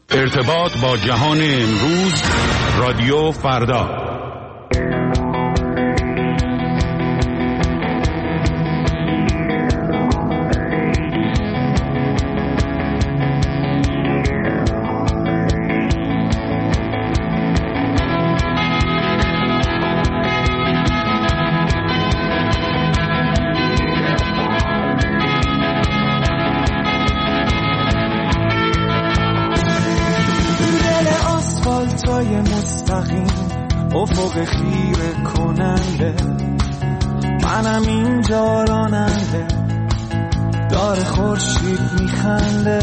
ارتباط با جهان امروز، رادیو فردا. افق خیره کننده منم اینجا راننده، داره خورشید میخنده،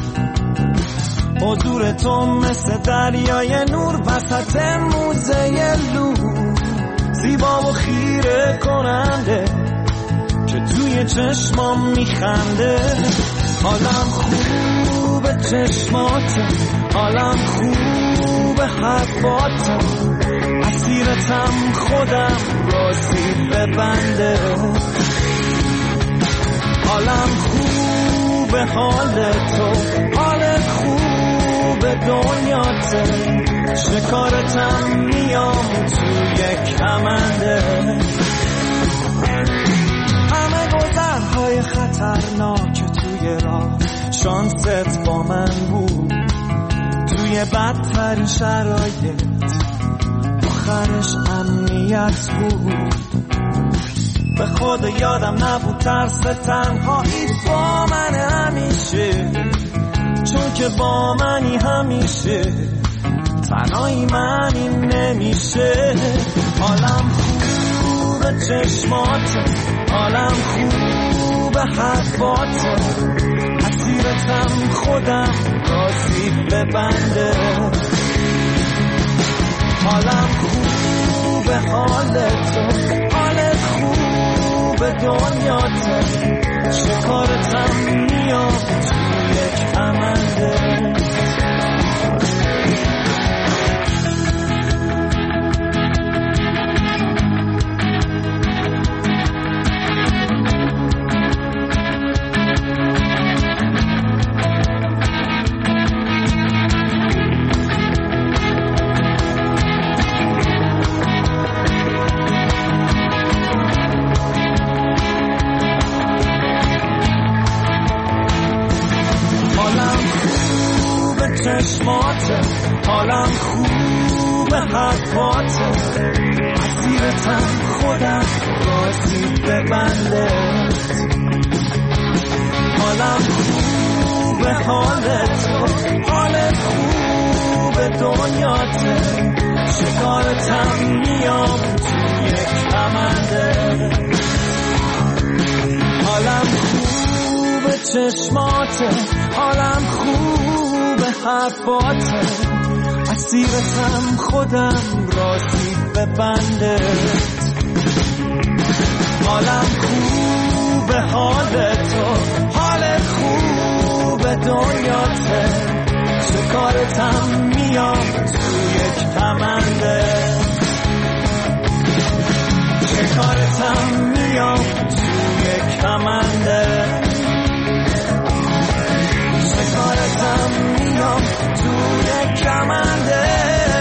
حضور تو مثل دریای نور وسط موزه لور، زیبا و خیره کننده که توی چشمام میخنده. حالم خوبه چشماته، حالم خوبه حرفاته، اسیرتم خودم راستی ببنده. حالم خوبه حال تو، حالت خوبه دنیاته، شکارتم میام توی کمنده. همه گذرهای خطرناک توی راه، شانست با من بود، توی بدترین شرایط آخرش امنیت بود. به خود یادم نبود ترس تنهایی با من همیشه، چون که با منی همیشه تنهایی منی نمیشه. حالم خوبه چشماته، حالم خوبه حرفاته، اسیرتم خودم راستی ببنده. حالم خوبه حال تو، حالت خوبه دنیاته، شکارتم میام توی کمنده. حالم خوبه حرفاته، اسیرتم خودم راستی ببنده. حالم خوبه حالت تو، حالت خوبه دنیاته، شکارتم میام توی کمنده. حالم خوبه چشماته، حالم خوبه حرفاته، اسیرتم خودم راستی ببنده. حالم خوبه حال تو، حالت خوبه دنیاته، شکارتم میام توی کمنده، شکارتم میام توی کمنده، شکارتم میام توی کمنده.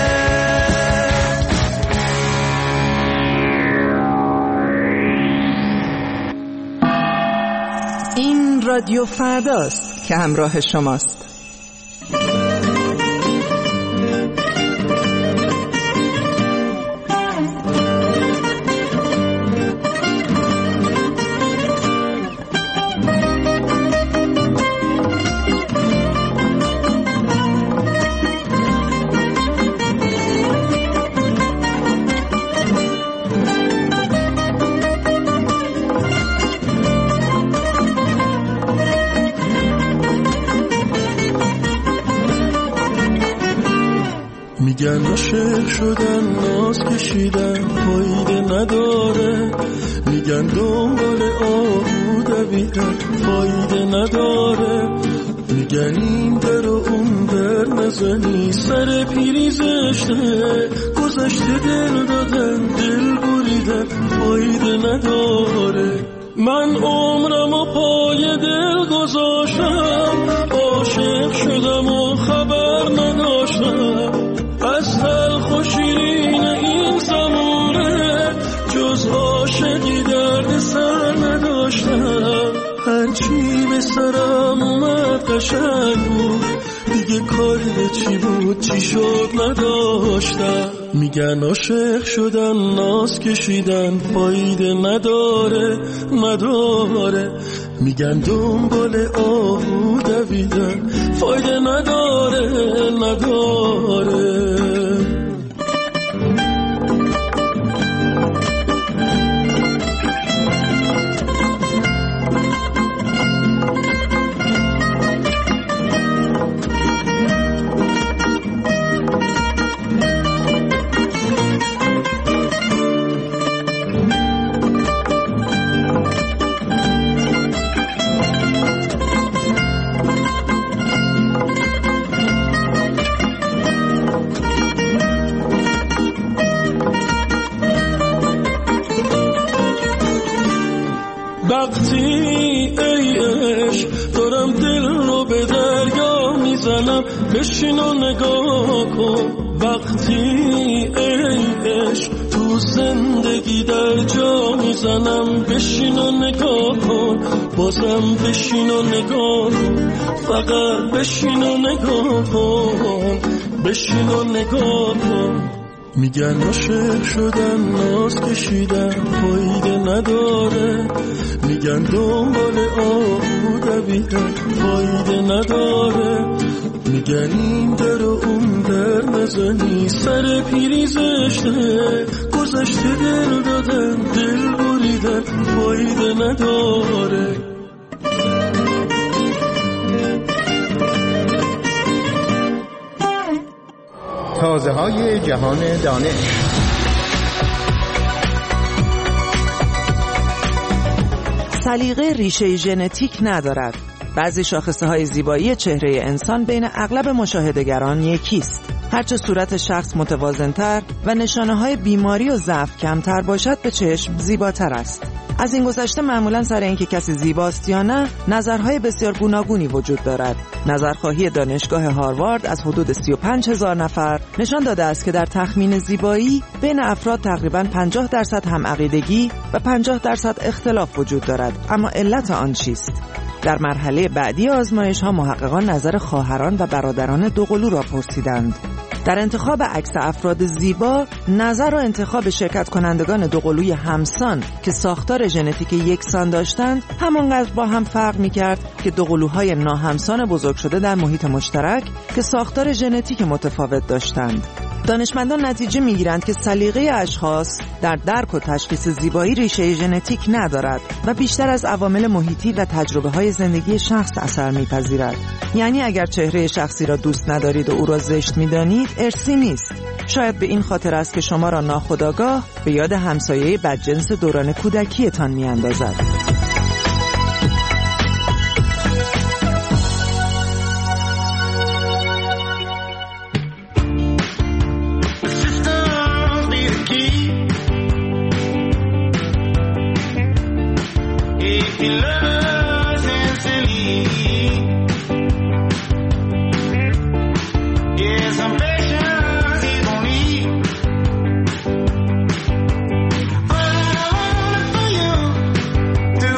این رادیو فرداست که همراه شماست. میگن عاشق شدن ناز کشیدن فایده نداره، میگن دنبال آهو دویدن فایده نداره، میگن این در و اون در نزنی سر پیری زشته، گذشته دل دادن دل بریدن فایده نداره. من عمرم و پای دل گذاشتم، عاشق شدم و خبر سرم اومد قشنگ بود، دیگه کاری به چی بود چی شد نداشتم. میگن عاشق شدن ناز کشیدن فایده نداره نداره، میگن دنبال آهو دویدن فایده نداره نداره. وقتی ای عشق دارم دل رو به دریا میزنم بشین و نگاه کن. وقتی ای عشق تو زندگی در جا میزنم بشین و نگاه کن. بازم بشین و نگاه کن، فقط بشین و نگاه کن، بشین و نگاه کن. میگن عاشق شدن ناز کشیدن فایده نداره، میگن دنبال آهو دویدن فایده نداره، میگن این در و اون در نزنی سر پیری زشته، گذشته دل دادن دل بریدن فایده نداره. تازه های جهان دانش. سلیقه ریشه ژنتیک ندارد. بعضی شاخصه های زیبایی چهره انسان بین اغلب مشاهدهگران یکیست. هرچه صورت شخص متوازن‌تر و نشانه‌های بیماری و ضعف کمتر باشد به چشم زیباتر است. از این گذشته معمولاً سر اینکه کسی زیباست یا نه نظرهای بسیار گوناگونی وجود دارد. نظرخواهی دانشگاه هاروارد از حدود 35,000 نفر نشان داده است که در تخمین زیبایی بین افراد تقریباً 50% همعقیدگی و 50% اختلاف وجود دارد. اما علت آن چیست؟ در مرحله بعدی آزمایش‌ها محققان نظر خواهران و برادران دوقلو را پرسیدند. در انتخاب عکس افراد زیبا، نظر و انتخاب شرکت کنندگان دوقلوی همسان که ساختار ژنتیک یکسان داشتند، همانقدر با هم فرق می‌کرد که دوقلوهای ناهمسان بزرگ شده در محیط مشترک که ساختار ژنتیک متفاوت داشتند. دانشمندان نتیجه می‌گیرند که سلیقه اشخاص در درک و تشخیص زیبایی ریشه ژنتیک ندارد و بیشتر از عوامل محیطی و تجربه‌های زندگی شخص اثر می‌پذیرد. یعنی اگر چهره شخصی را دوست ندارید و او را زشت می‌دانید، ارثی نیست. شاید به این خاطر است که شما را ناخودآگاه به یاد همسایه بدجنس دوران کودکی‌تان می‌اندازد. To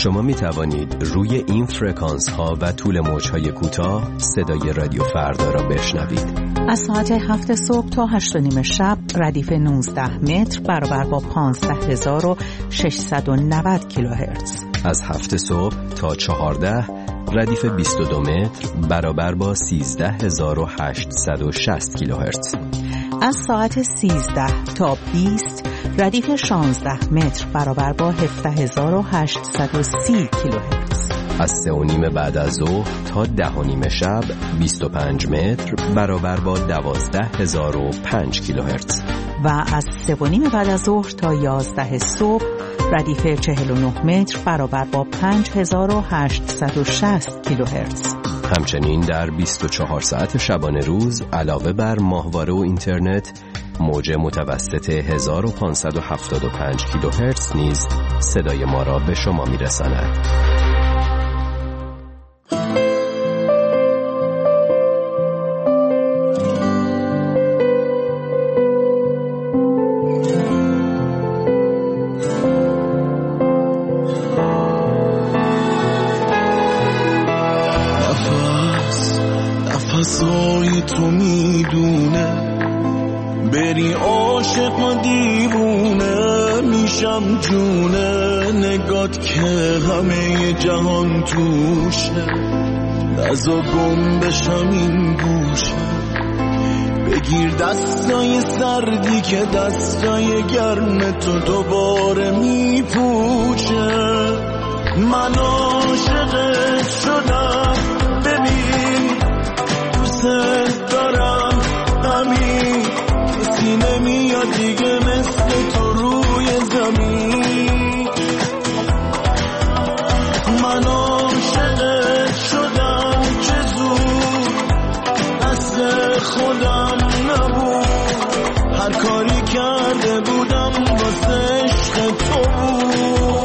شما می توانید روی این فرکانس ها و طول موج‌های کوتاه صدای رادیو فردا را بشنوید. از ساعت 7 صبح تا 8:30 شب ردیف 19 متر برابر با 15690 کیلوهرتز. از 7 صبح تا 14 ردیف 22 متر برابر با 13860 کیلوهرتز. از ساعت 13 تا 20 ردیف 16 متر برابر با 17830 کیلوهرتز. از 3:30 بعد از ظهر تا 10:30 شب 25 متر برابر با 12005 کیلوهرتز. و از 3:30 بعد از ظهر تا 11 صبح ردیف 49 متر برابر با 5860 کیلوهرتز. همچنین در 24 ساعت شبانه روز علاوه بر ماهواره و اینترنت موج متوسط 1575 کیلوهرتز نیز صدای ما را به شما میرساند. نفسای تو میدونه بری عاشق و دیوونه میشم جونه نگات که همه جهان توشه نزا گم بشم این گوشه بگیر دستای سردی که دستای گرم تو دوباره میپوشه من عاشقت شدم ببین دوست دارم همین کسی نمیاد دیگه مثل تو روی زمین من عاشقت شدم چه زود دست خودم نبود هر کاری کرده بودم واسه عشق تو بود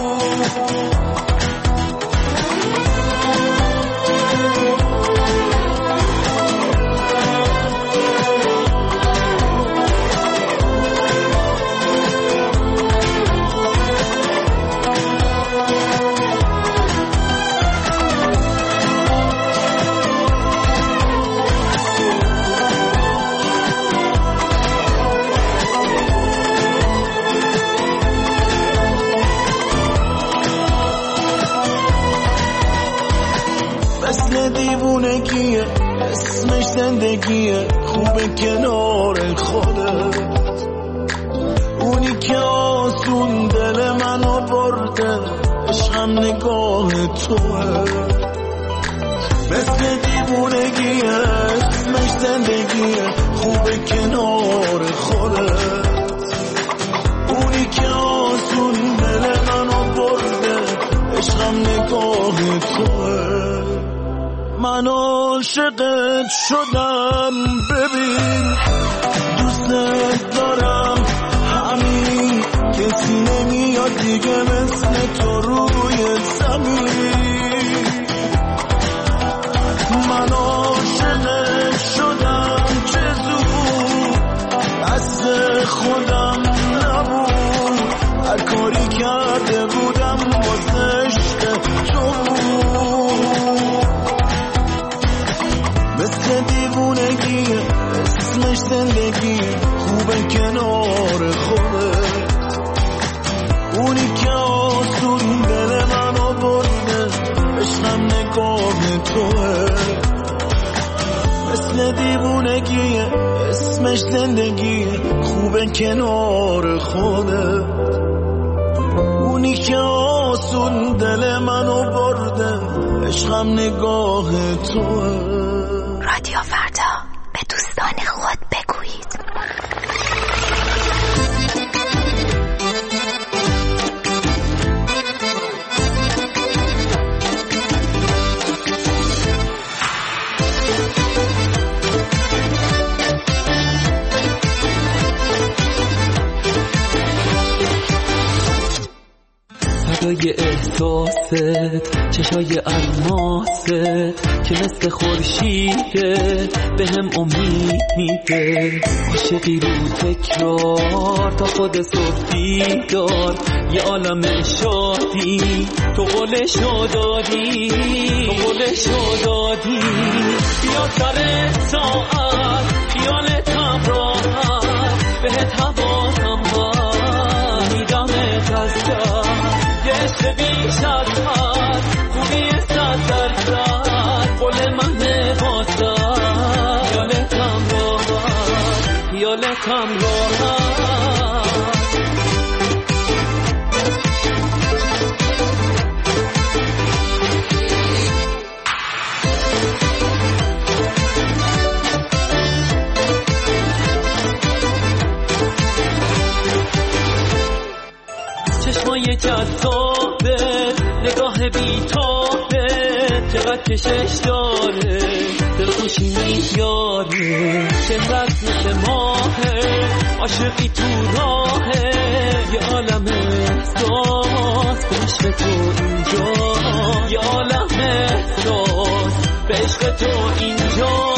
دیوونگیه اسمش زندگیه خوبه کنار خودت اونی که آسون دل منو برده عشقم نگاه توه مثل دیوونگیه اسمش زندگیه خوبه کنار خودت اونی که آسون دل منو برده عشقم نگاه توه من عاشقت شدم ببین دوست دارم همین کسی نمیاد دیگه مثل تو روی زمین من عاشقت شدم چه زود دست خودم نبود هر کاری کرده بودم واسه عشق تو مثل دیوونگیه اسمش زندگیه خوبه کنار خودت اونی که آسون دل منو برده عشقم نگاه توه مثل دیوونگیه اسمش زندگیه خوبه کنار خودت اونی که آسون دل منو برده عشقم نگاه توه رادیو فردا به دوستان خود بگویید. صدای احساست، چشای الماست که مثل خورشیده به هم امید میده. عاشقی رو تکرار تا خود صبح بیدار، یه عالم شادی تو قولشو دادی، تو قولشو دادی. بیا سر ساعت خیالتم راحت، بهت حواسم هست میدمت از دست. یه عشق بیش از حد، خوبی 100%، قول من واسه خیالتم راحت، خیالتم راحت. چشمای جذابه، نگاه بیتابه، چقدر کشش داره، دلخوشی میاره، چقدر مثل ماهه، عاشقی تو راهه. یه عالم احساس به عشق تو اینجا، یه عالم احساس به عشق تو اینجا.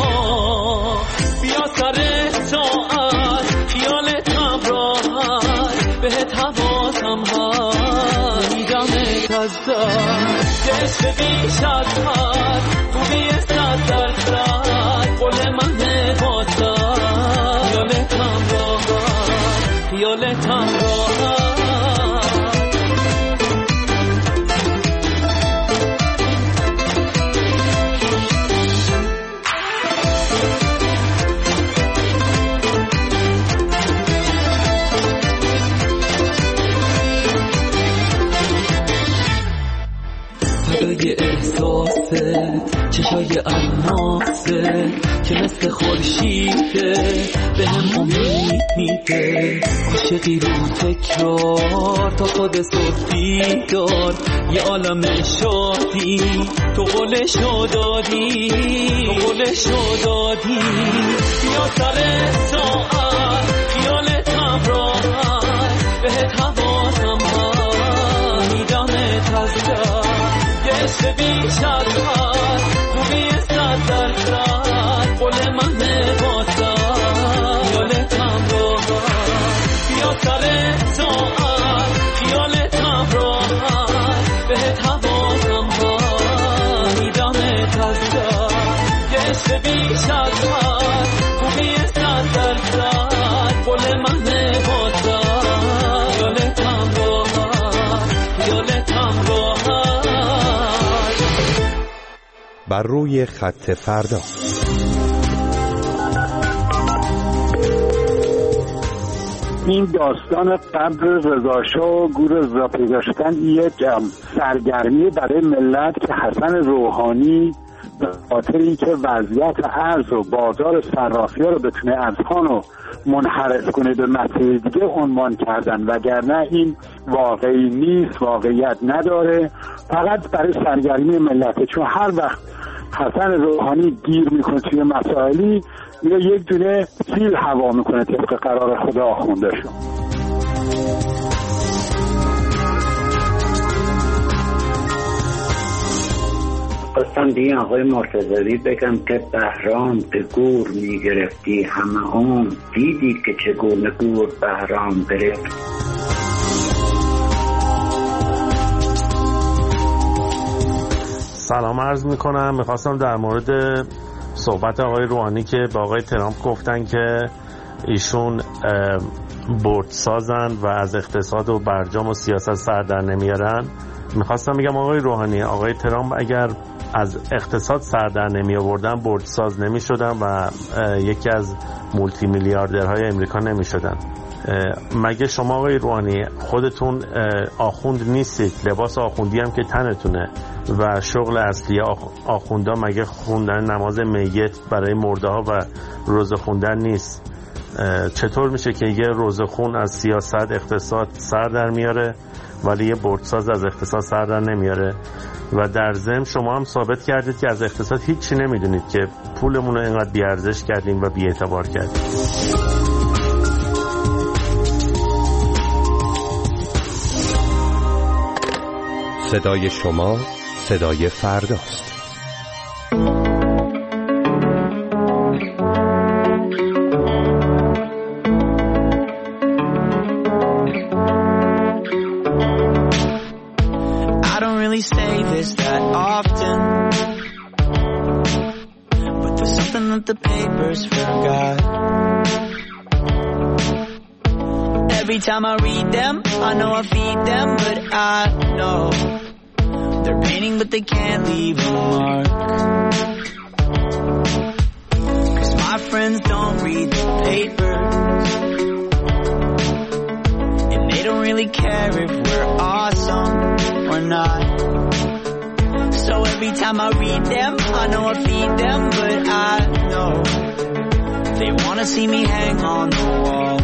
بیا سر ساعت خیالتم راحت، بهت حواسم هست میدمت از دست. یه عشق بیش از حد، خوبی 100%، قول من واسه خیالتم راحت، خیالتم راحت. صدای احساسه، چشای الماسه که مثل خورشیده به هم امید میده. عاشقی رو تکرار تا خود صبح بیدار، یه عالم شادی تو قولشو دادی، تو قولشو دادی. بیا سر ساعت خیالتم راحت، بهت حواسم هست میدمت از دست. یه عشق بیش از حد، خوبی 100%، قول من واسه خیالتم راحت. بیا سر ساعت خیالتم راحت، بهت حواسم هست میدمت از دست. یه عشق بیش از حد، خوبی 100%، قول من واسه خیالتم راحت، خیالتم راحت. بر روی خط فردا. این داستان قبر رضاشاه و گور رضا پیدا شدن یک سرگرمی برای ملت که حسن روحانی به خاطر اینکه وضعیت ارز و بازار صرافی‌ها رو بتونه اذهان رو منحرف کنه به مسیر دیگه عنوان کردن، وگرنه این واقعی نیست، واقعیت نداره، فقط برای سرگرمی ملته. چون هر وقت حسن روحانی گیر میکنه توی مسائلی، میره یک دونه سیل هوا میکنه طبق قرار خدا آخونده شد. خواستم دیگه آقای مرتضوی بگم که بهرام به گور میگرفتی همه اون، دیدی که چگونه گور بهرام گرفت. سلام عرض میکنم. میخواستم در مورد صحبت آقای روحانی که با آقای ترامپ گفتن که ایشون بردسازن و از اقتصاد و برجام و سیاست سر در نمیارن، میخواستم بگم آقای روحانی، آقای ترامپ اگر از اقتصاد سر در نمی آوردن بردساز نمی شدن و یکی از مولتی میلیاردرهای امریکا نمی شدن. مگه شما آقای روحانی خودتون آخوند نیستید؟ لباس آخوندی هم که تنتونه و شغل اصلی آخوندا مگه خوندن نماز میت برای مرده ها و روزه خوندن نیست؟ چطور میشه که یه روزه خون از سیاست اقتصاد سر در میاره ولی یه بردساز از اقتصاد سر در نمیاره؟ و در ضمن شما هم ثابت کردید که از اقتصاد هیچی نمیدونید، که پولمون رو اینقدر بیارزش کردیم و بی‌اعتبار کردیم. صدای شما صدای فرداست. I don't really say this that often, but there's something that the papers forgot. Every time I read them, I know I feed them, but I know they're painting, but they can't leave a mark. 'Cause my friends don't read the papers, and they don't really care if we're awesome or not. So every time I read them, I know I feed them, but I know they wanna see me hang on the wall.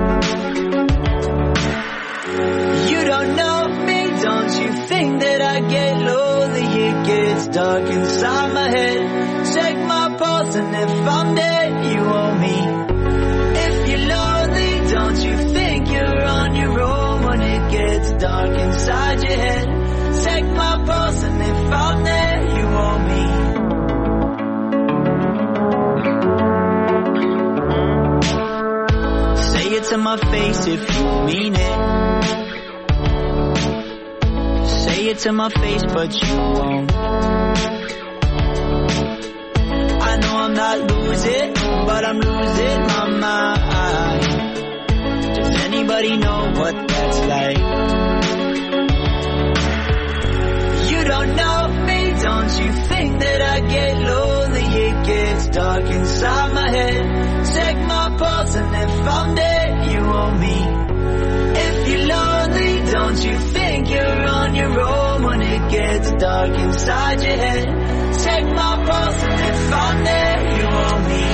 You don't know me, don't you think that I get lonely? It gets dark inside my head. Check my pulse and if I'm dead, you owe me. If you're lonely, don't you think you're on your own when it gets dark inside your head? Check my pulse and if I'm dead, you owe me. Say it to my face if you mean it. Say it to my face, but you won't. I know I'm not losing, but I'm losing my mind. Does anybody know what that's like? You don't know me, don't you think that I get lonely? It gets dark inside my head. Check my pulse and if I'm dead, you owe me. If you're lonely, don't you think you're on your own when it gets dark inside your head? Check my pulse and if I'm there, you owe me.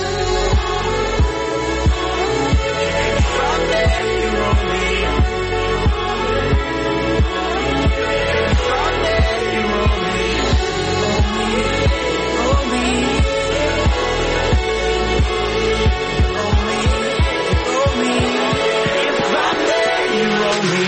If I'm there, you owe me. If I'm there, you owe me. Owe me. Owe me. Owe me. If I'm there, you owe me.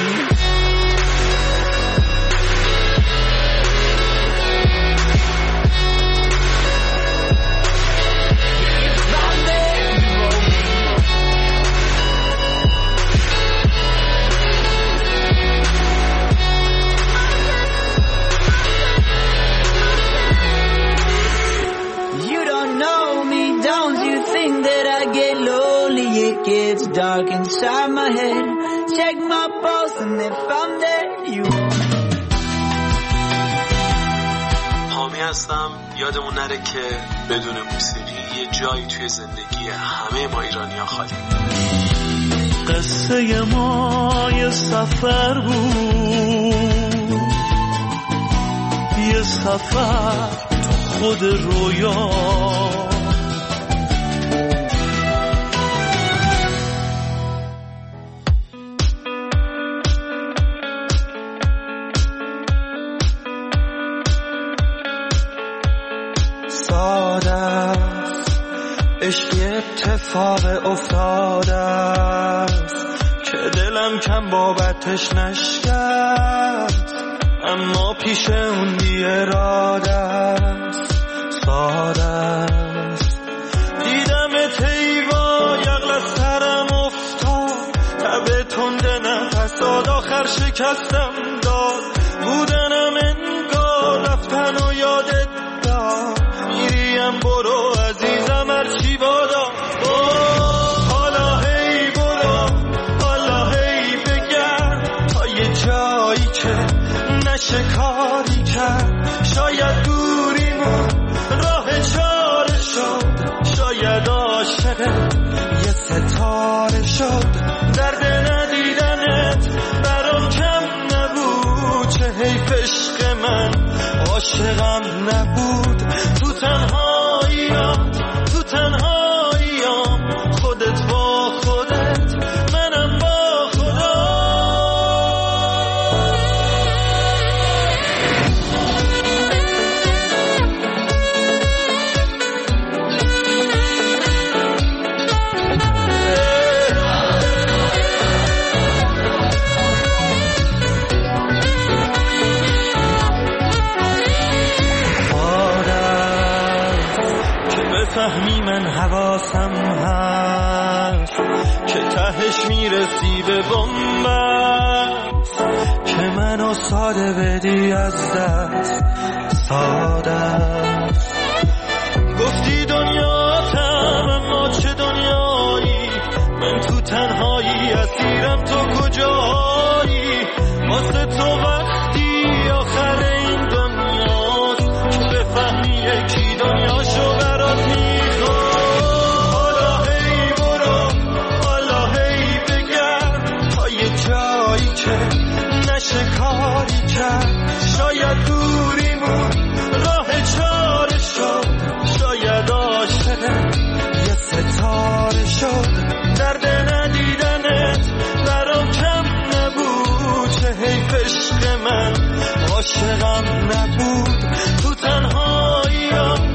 It's dark inside my head. Check my pulse and if I'm there, you. حامی هستم. یادمون نره که بدون موسیقی یه جایی توی زندگی همه ما ایرانی‌ها خالی. قصه ما یه سفر بود، یه سفر تو خود رویا. عشق اتفاق افتاده است که دلم کم بابتش نشکست، اما پیش اون بی اراده است. ساده است دیدم تیوا یغل از سرم افتاد، تب تنده نفس داد آخر شکستم داد. بودنم انگار رفتن و یادت داد، میریم برو عزیزم هرچی بادا. حالا هی برو، حالا هی بگرد تا یه جایی که نشه کاری کرد. شاید دوریمون راه چاره شد، شاید عاشق یه ستاره شد. درد ندیدنت برام کم نبود، چه حیف عشق من عاشقم نبود. تو تنهاییام، تو تنهاییام، خودت با خودت، منم با خدا. حواسم هست که تهش میرسی به بنبست که منو ساده بدی از دست ساده است. گفتی دنیاتم اما چه دنیایی، من تو تنهایی اسیرم تو کجایی، واسه تو وقتی آخر این دنیاست که بفهمی یکی دنیاشو برات میخواد. حالا هی برو حالا هی بگرد تا یه جایی که نشه کاری کرد، شاید دوریمون راه چاره شد، شاید عاشقت یه ستاره شد. درد ندیدنت برام کم نبود، چه حیف عشق من عاشقم نبود. تو تنهاییم